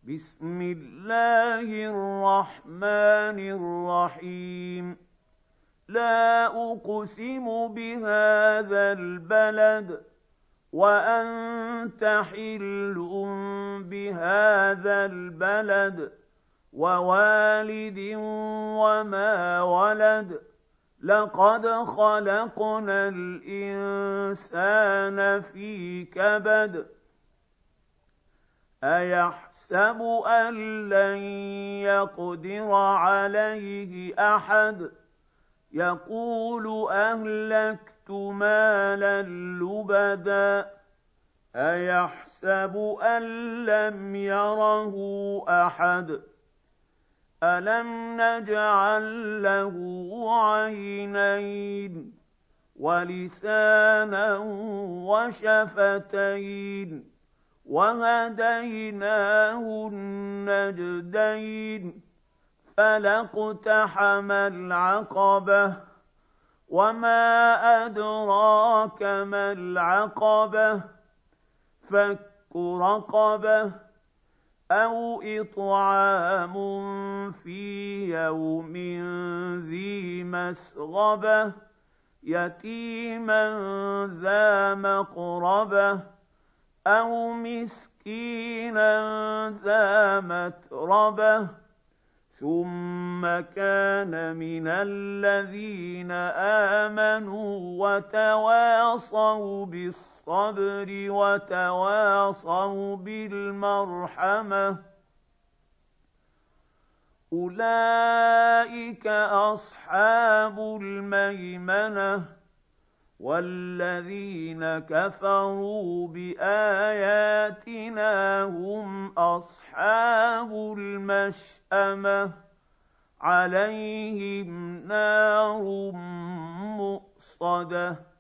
بسم الله الرحمن الرحيم لا أقسم بهذا البلد وأنت حل بهذا البلد ووالد وما ولد لقد خلقنا الإنسان في كبد أيحسب أن لن يقدر عليه أحد يقول أهلكت مالا لبدا أيحسب أن لم يره أحد ألم نجعل له عينين ولسانا وشفتين وهديناه النجدين فلا اقتحم العقبة وما أدراك ما العقبة فك رقبة أو إطعام في يوم ذي مسغبة يتيما ذا مقربة أو مسكينا ذا متربة ثم كان من الذين آمنوا وتواصوا بالصبر وتواصوا بالمرحمة أولئك أصحاب الميمنة والذين كفروا بآياتنا هم أصحاب المشأمة عليهم نار مؤصدة